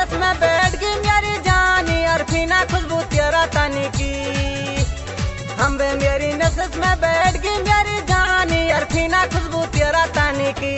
नसस में बैठ गई मेरी जानी अरफीना खुशबू तेरा तनी की। हम बे मेरी नसस में बैठ गई मेरी जानी अरफीना खुशबू तेरा तनी की।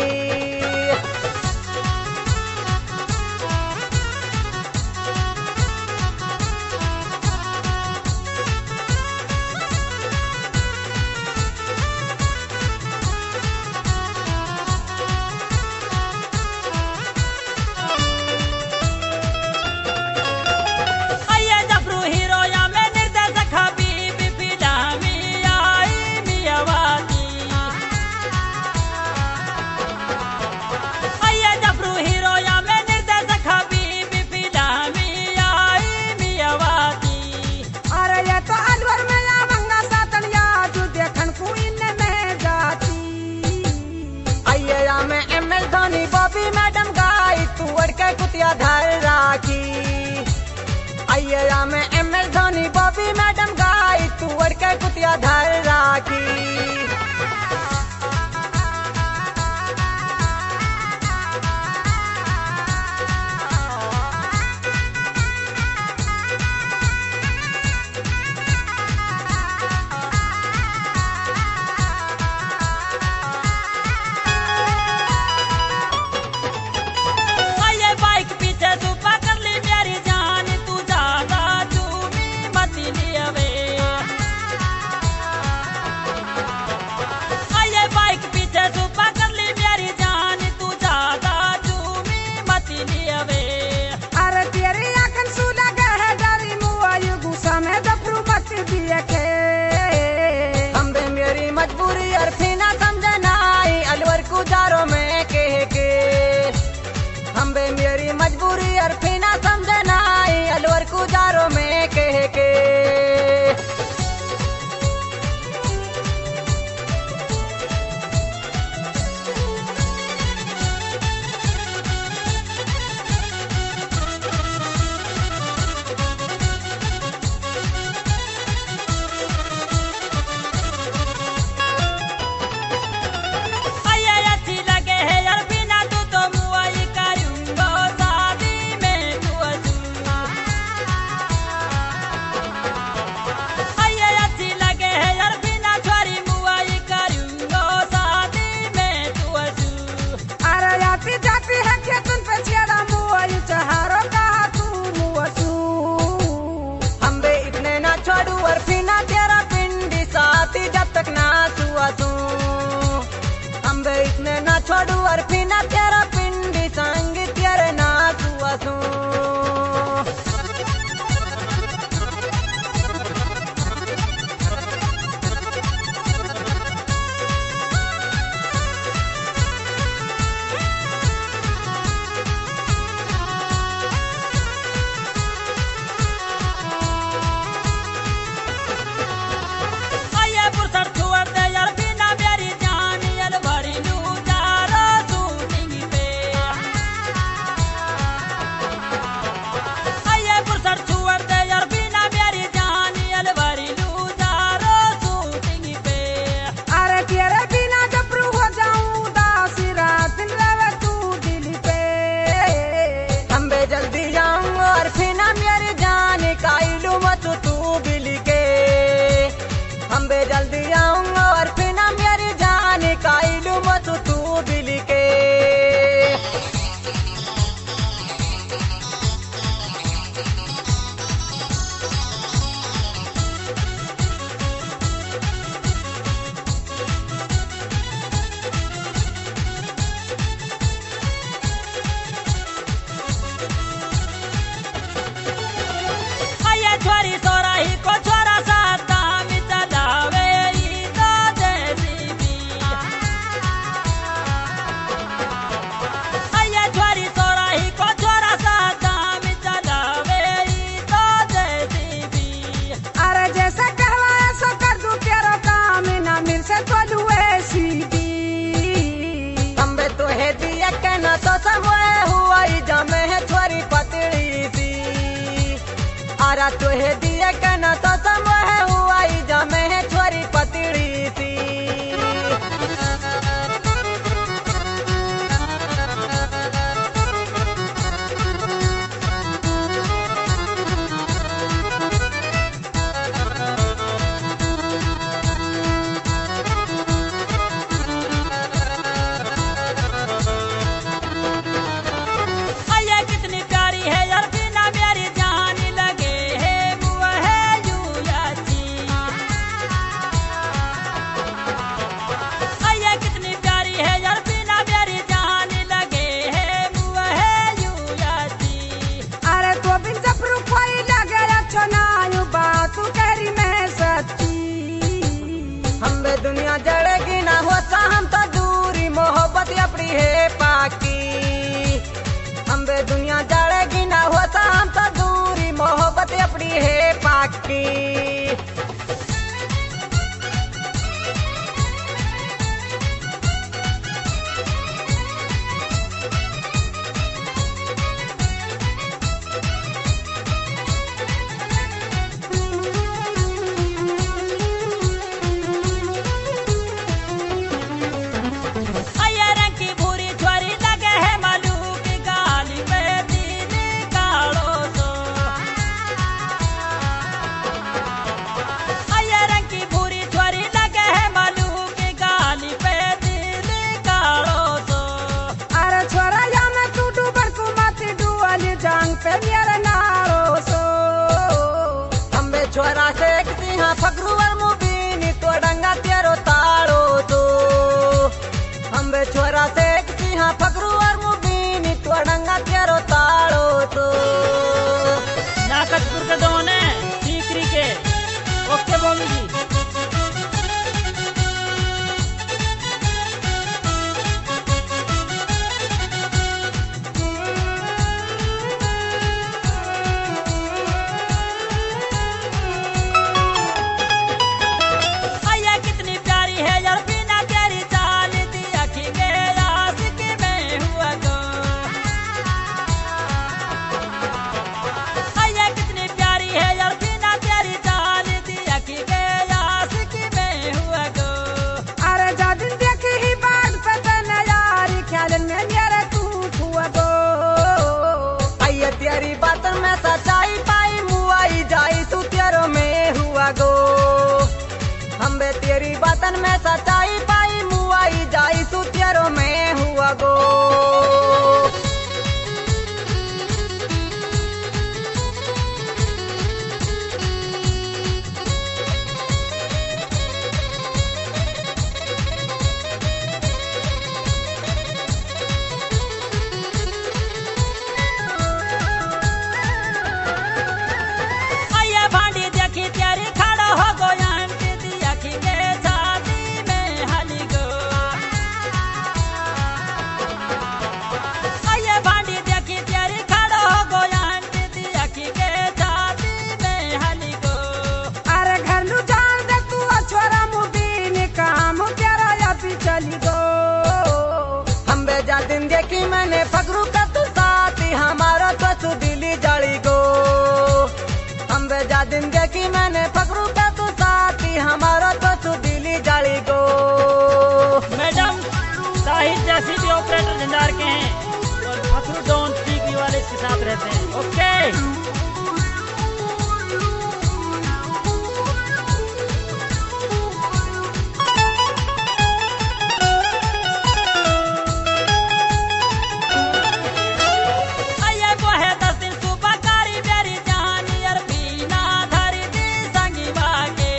बॉबी मैडम गाई तू अड़ के कुतिया धर राखी। आइया में MS धोनी बॉबी मैडम गाई तू अड़ के कुतिया धर राखी। मजबूरी अरफीना समझना आई अलवर गुजारो में कह के। हम बे मेरी मजबूरी अरफीना समझना आई अलवर गुजारो में कह के। इतने ना छोड़ू अरफीना तेरा पिंडी संग तेरे ना सुआसू। जल्दी आऊंगा और फिर ना मेरी जान काई लूं तू बिल के। आये छोरी सोराही को छोरा साता कहना तो समय हुआ जमे है छोरी पतली सी। आरा तुहे दिए कहना तो समय हुआ जमे है छोरी पतली सी। चक्की। आये रंग की भूरी छोरी लगे है मलू की गाली पे दिल काढ़ो सो। आये रंग की भूरी छोरी लगे है मलू की गाली पे दिल काढ़ो सो। अरे छोरा या मैं टूटू बड़कू माती डुअली जांग पे मेरे नारो सो। हम्बे छोरा से किसी हाँ फगरू और मुबीनी तो डंगा तेरो तारो तो। हम्बे छोरा से किसी हाँ फगरू और मुबीनी तो डंगा तेरो तारो तो। नाकतपुर के दोने सीकरी के ओके बोलूंगी। आया कितनी प्यारी है यार बिना तेरी चाल दी अखी के आशिक में हुआ गो। आया कितनी प्यारी है यार बिना तेरी चाल दी अखी के आशिक में हुआ गो। अरे जादिन देखी ही बात पे तने यारी ख्याल में मेरे तू हुआ गो। आइए तेरी बात में सच्चाई पाई मुआई जाई तू तेरो में हुआ गो। हम्बे तेरी बातन में सच्चाई पाई मुआई जाई तू तेरो में हुआ गो। आया भांडी देखी तेरी खड़ा हो गो आंटी दी अखी के छाती में हली गो। आया भांडी देखी तेरी खड़ा हो गो आंटी दी अखी के छाती में हली गो। अरे घर लू जान दे तू छोरा मुबीनी काम तेरा या भी चली गो। हम्बे जा दिन देखी मैंने फगरू का तू साथी हमारा तो तू दिली जली गो। हम्बे जा दिन देखी मैंने फगरू का तू साथी हमारा तो तू दिली जली गो। मैडम साहिल जैसी भी ऑपरेटर झंझार के हैं और फखरू डॉन सीकरी वाले इसके साथ रहते हैं। ओके आये वो है 10 दिन सुबह कारी मेरी जानी और पीना धरी दी संगी बागे।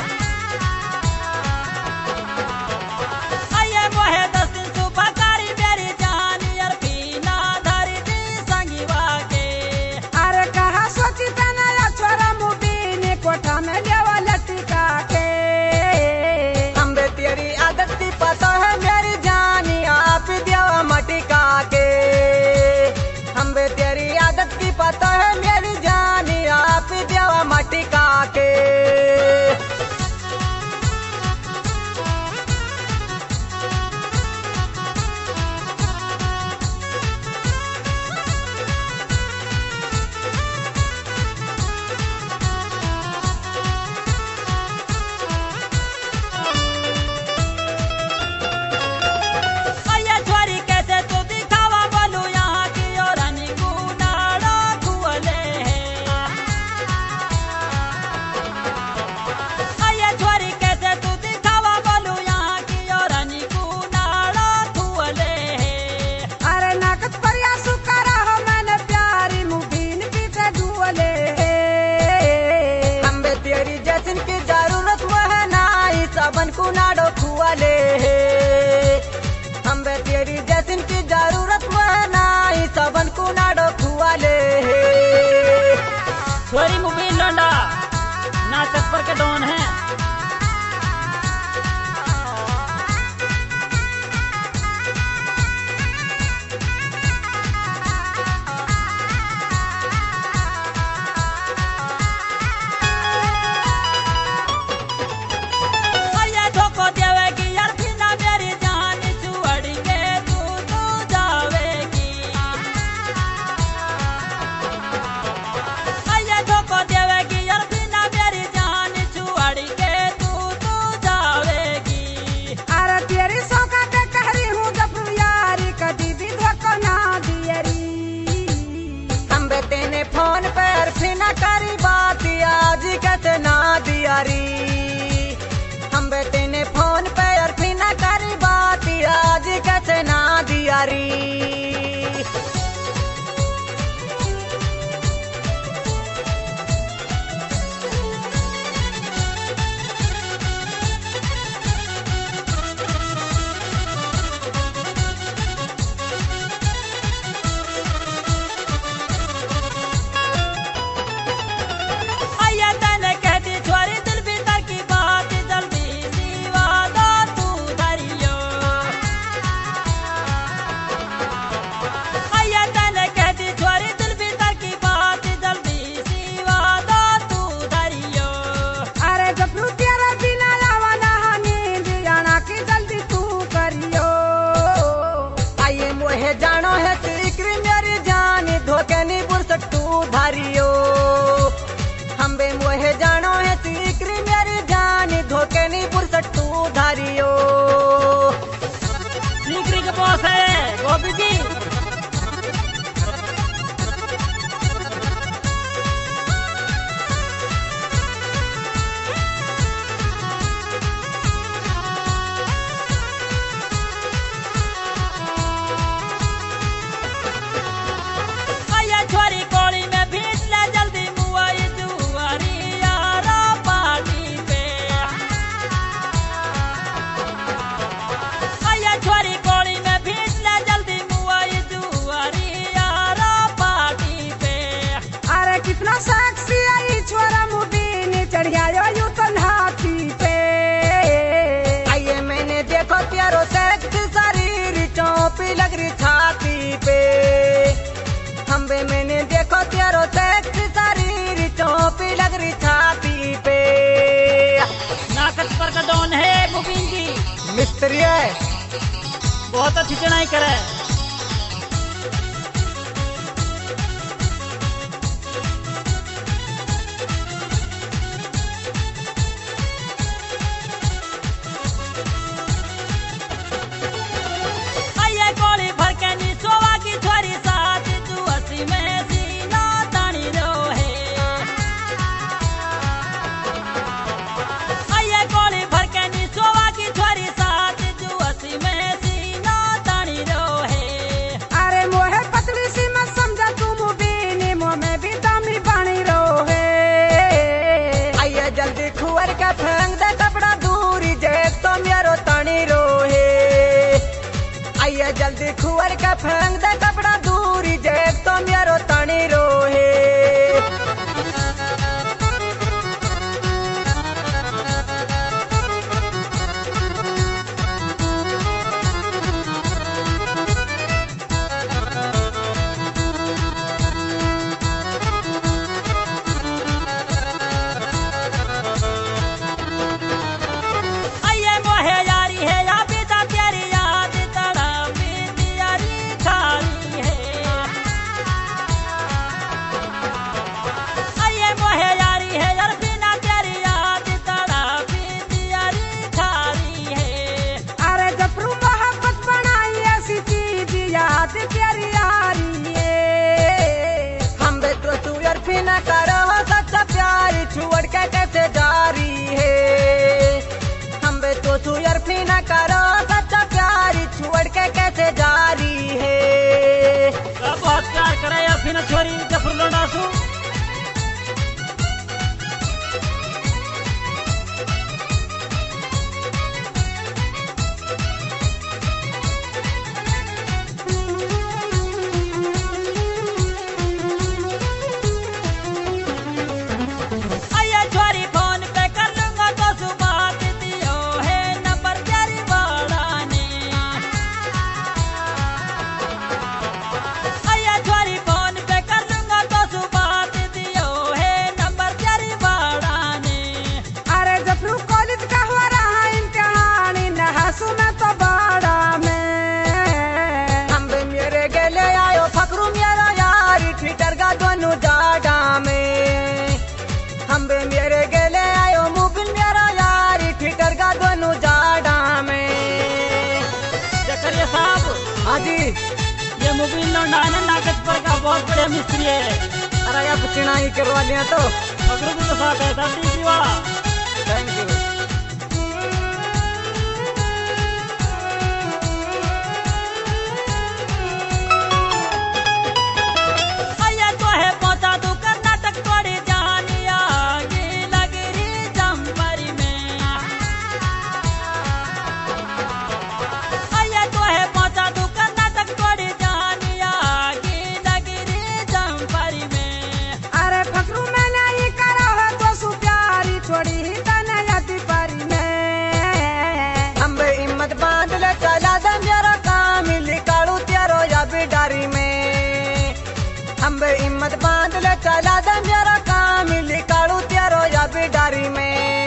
आये वो है 10 दिन सुबह कारी मेरी जानी और पीना धरी दी संगी बागे। अरे कहा सोची तने या छोरा मुबीनी कोठा में लेवा लटका के। हम्बे तेरी आदत की पता है मेरी जानी आप देवा मटिका के। हम्बे तेरी आदत की पता है मेरी जानी आप देवा मटिका के। आये छोरी कैसे तू दिखावा बोलू यहाँ की और हनी गुनाड़ो खुले है। आये छोरी कैसे तू दिखावा बोलू यहाँ की और हनी गुनाड़ो खुले है। अरे नाकत पर या सुकरा हो मैंने प्यारी मुबीन पीछे डुअले। हम्बे तेरी जैसन की जरूरत वो है नाई सबन को नाडो खुआले। हम्बे तेरी जैसन की जरूरत वो है नाई सबन को नाडो खुआले। छोरी मुबीन लौंडा नाचकपुर के डॉन हैं। बात आज कैसे ना दियारी। हम बेटे ने फोन पे अरफी ना करी बात आज कैसे ना दियारी। जानो है सिक्री मेरी जान धोखे नहीं बुल सकतू धारियो। हम बे मोहे जानो है सिक्री मेरी जान धोखे नहीं बुल सकतू धारियो। सिक्री के बॉस है गोपी जी। लग रही छाती पे हम बे मैंने देखो तेरो सेक्सी शरीर चौपी लग रही छाती पे। नाकस पर का डॉन है गोविंद जी। मिस्त्री है बहुत अच्छी चढ़ाई करे। फेंक दे कपड़ा दूरी जेब तो मेरो तनी रोहे। आइए जल्दी खुअर के फेंक दे कपड़ा दूरी जेब तो मेरो तनी रोहे। छोड़ के कैसे जारी है। हम बे तो सुयरफी न करो सच्चा प्यार छोड़ के कैसे जारी है। बहुत प्यार करे अरफी न छोरी जफर लोडासू। हाजी ये मोबाइल लौंडा है ना नागत पर का बहुत बड़े मिस्त्री है। अरे यार चिनाई करवा लिया तो फकरू भी तो साथ है था डीपी वाला। Thank you. अंबे हिम्मत बांध ले चला दम जरा काम लिकाड़ू त्यारो या बिडारी में।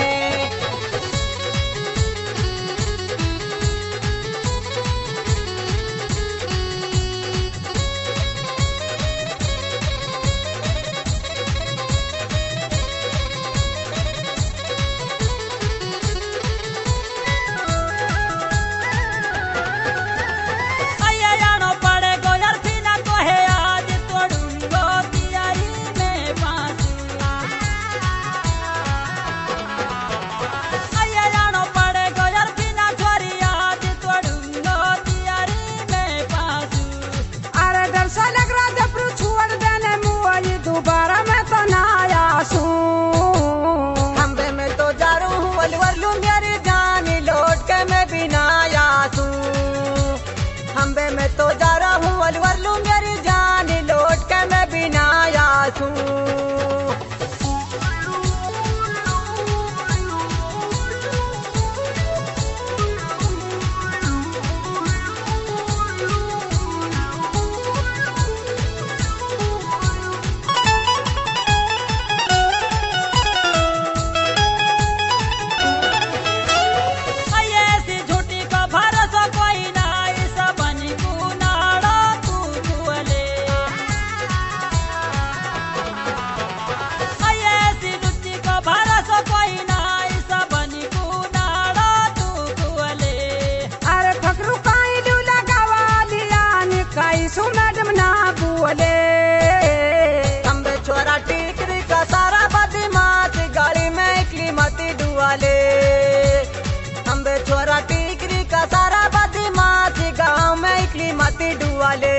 अंबे मैं तो जा रहा हूँ अलवर लूं मेरी जान लौट के मैं बिना आसूं। मैडम ना बोले अंबे छोरा टीकरी का सारा बदमाश गाड़ी में इकली मती डुआले। अंबे छोरा टीकरी का सारा बदमाश गाँव में इकली मती डुआले।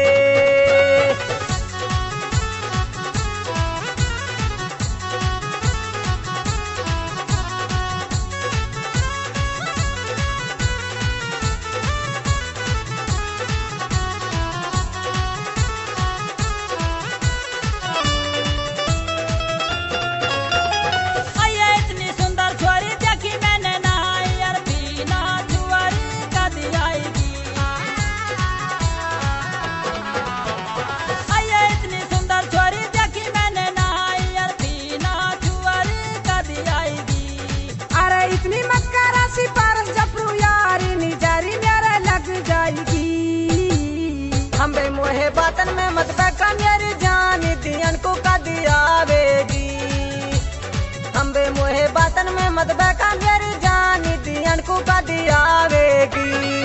इतनी मक्कारा सी पारस जपरू यारी निजारी मेरे लग जाएगी। हमें मोहे बातन में मत बैठा मेरी जान दियन को का दियावेगी। हमें मोहे बातन में मत बैठा मेरी जान दियन को का दियावेगी।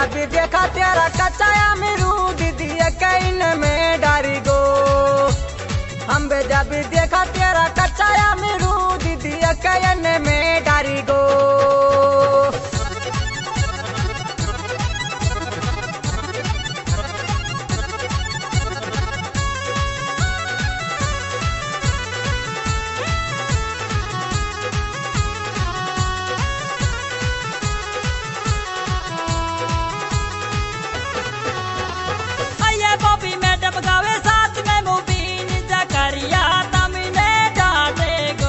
जब देखा तेरा कच्चा अमरूद दिया कैन में डारी गो। अम्बे जब देखा तेरा कच्चा अमरूद दिया कैन में डारी गो। बॉबी मैडम गावे साथ में मुबीन जकरिया तमने डाले गो।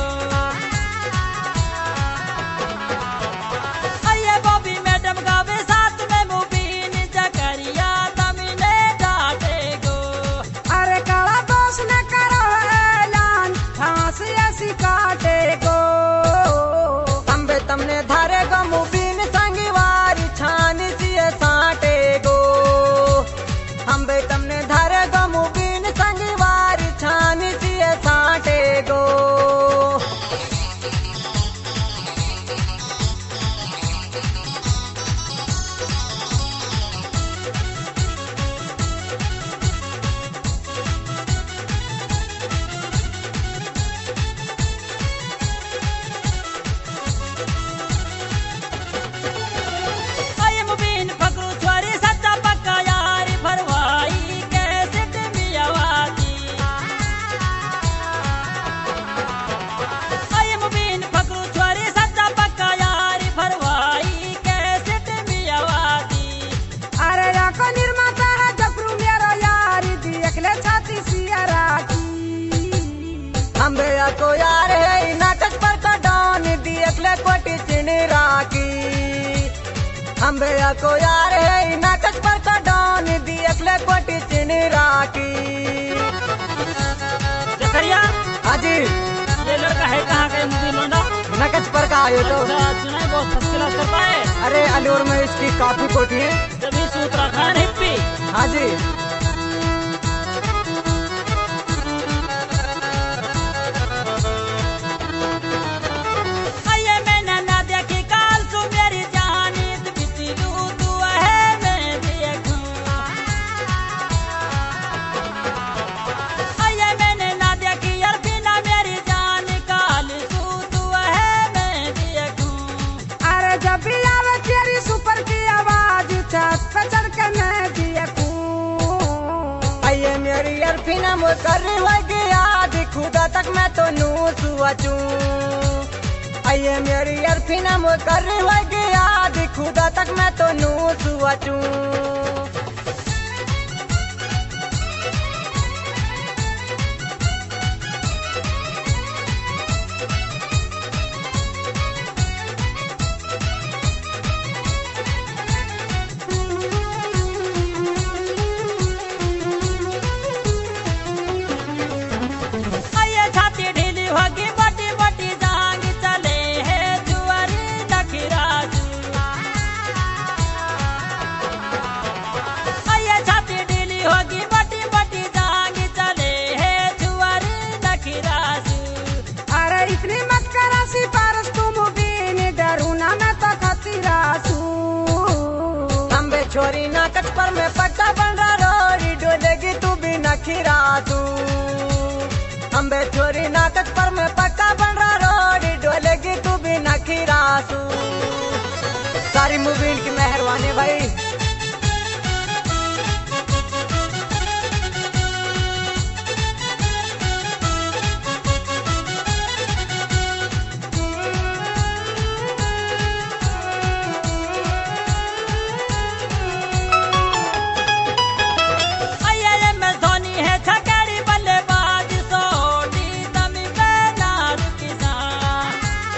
ये बॉबी मैडम गावे साथ में मुबीन जकरिया तमने डाले गो। अरे काला दोष न करो ऐलान फांसी ऐसी काटे गो। अम्बे तमने धारे गो मुबीन संगवारी छानी सी साटे गो। अम्बे तमने धारे गो मुबीन संगवारी छानी सी साटे गो। ये मुबीन फकरू छोरी सच्चा पक्का यारी भरवाई कैसे मियावादी। ये मुबीन फकरू छोरी सच्चा पक्का यारी भरवाई कैसे मियावादी। अरे को निर्माता है जबरू मेरा यारी देख ले छाती सियारा की। अम्बे को यार है नाटक पर का डान देख ले कोटी चिनी राखी। अम्बे को यार है नाटक पर का डान देख ले कोटी चिनी राखी। जकरिया हाजी ये लड़का है कहाँ का मुबीन लोंडा? नकच पर का आयो तो चुनाई बहुत फर्स्ट क्लास करता है। अरे अलीगढ़ में इसकी काफी कोठी है। जब से उत्तराखंड हिप्पी हाजी ये मैंने ना देखी काल तू मेरी जानी बिचलू तू है मैं देखूं। ये मैंने ना देखी यार बिना मेरी जान काल तू है मैं देखूं। अरे जब भी आवे तेरी सुपर की आवाज छत पे चढ़ के मैं देखूं। आइए मेरी अरफीना मुझ कर लगे याद खुदा तक मैं तो नू सुअचूं। आइए मेरी अरफीना मुझ कर लगे याद खुदा तक मैं तो नू सुअचूं। ये छाती ढीली होगी बटी बटी जांग चले है जुआरी नखराजू। ये छाती ढीली होगी बटी बटी जांग चले है जुआरी नखराजू। अरे इतनी मत करा सिफारिश तुम बीन डरू ना मैं तो खतीरासू। अम्बे छोरी नाटक पर मैं पट्टा बन रहा रोड़ी डोलेगी तू भी नखीरासू। अम्बे छोरी नाटक पर मैं पक्का बन रहा रोड़ी डोलेगी तू भी नखीरासू। सारी मुबीन की मेहरबानी भाई। ये में धोनी है छकेरी बल्लेबाज सोटी तमी बैनार किसान।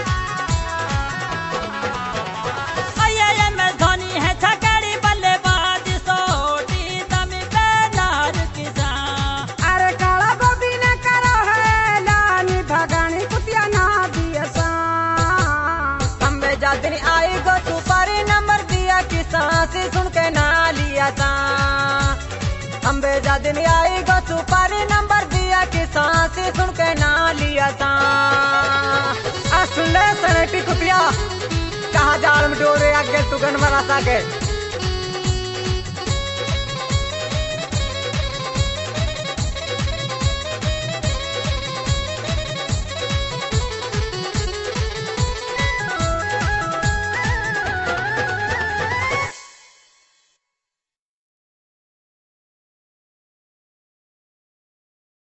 ये में धोनी है छकेरी बल्लेबाज सोटी तमी बैनार किसान। अरे काला बॉबी ने करो है लानी भगानी कुतिया ना दिया सा। अम्बे जादनी आई गो तू पारी नंबर दिया कि सांसी सुन के ना लिया सा। अम्बे जादनी आई गो तू पारी नंबर दिया कि सांसी सुन के ना लिया सा। सुन ले सनेटी कुतिया कहा जाल में डोरे आगे तू गन मरा सके।